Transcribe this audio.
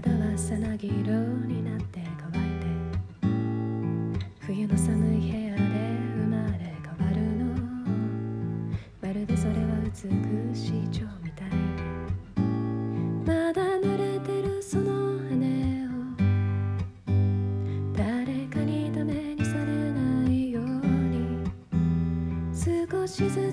肌はさなぎ色になって乾いて、冬の寒い部屋で生まれ変わるの、まるでそれは美しい蝶みたいに。まだ濡れてるその羽を誰かにダメにされないように、少しず